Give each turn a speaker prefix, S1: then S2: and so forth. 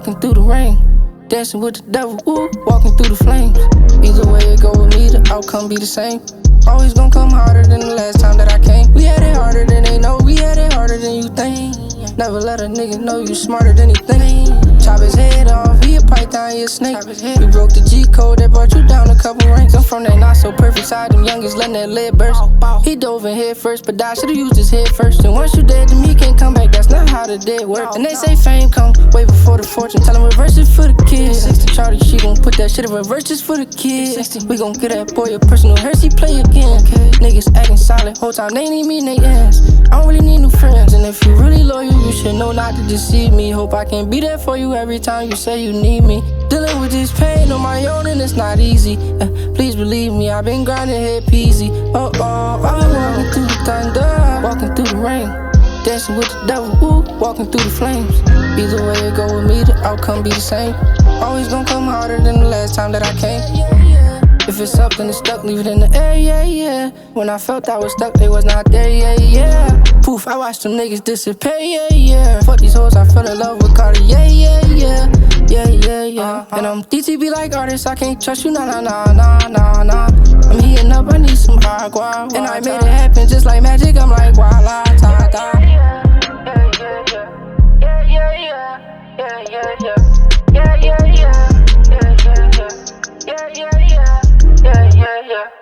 S1: walking through the rain, dancing with the devil, woo, walking through the flames. Either way it go with me, the outcome be the same. Always gonna come harder than the last time that I came. We had it harder than they know, we had it harder than you think. Never let a nigga know you smarter than he think. Chop his head off, he a python, he a snake. We broke the G code that brought you down a couple ranks. I'm from that not so perfect side, them youngest letting that lead burst. He dove in head first, but I should've used his head first. And once you dead to me, can't come back, that's not how the dead work. And they say fame come way before the fortune, tell him reverse it for the kids. 60 Charlie, she gon' put that shit in reverse just for the kids. We gon' get that boy a personal hearse, he play again. Niggas acting solid, whole time they need me in they ends. I don't really need new friends, and if you really loyal, you should know not to deceive me. Hope I can be there for you every time you say you need me. Dealing with this pain on my own and it's not easy. Please believe me, I've been grinding head peasy. I've been walking through the thunder, walking through the rain, dancing with the devil, woo, walking through the flames. Either way it go with me, the outcome be the same. Always gonna come harder than the last time that I came. If it's up, then it's stuck, leave it in the air, yeah, yeah. When I felt I was stuck, they was not there, yeah, yeah. Poof, I watched them niggas disappear, yeah, yeah. Fuck these hoes, I fell in love with Carter, yeah, yeah, yeah. Yeah, yeah, yeah. And I'm DTB like artists, I can't trust you, nah, nah, nah, nah, nah, nah. I'm heating up, I need some agua. And I made it happen just like magic, I'm like, voila, ta, ta. Yeah, yeah, yeah. Yeah, yeah, yeah. Yeah, yeah, yeah. Yeah, yeah, yeah. Yeah, yeah, yeah. Yeah, yeah, yeah.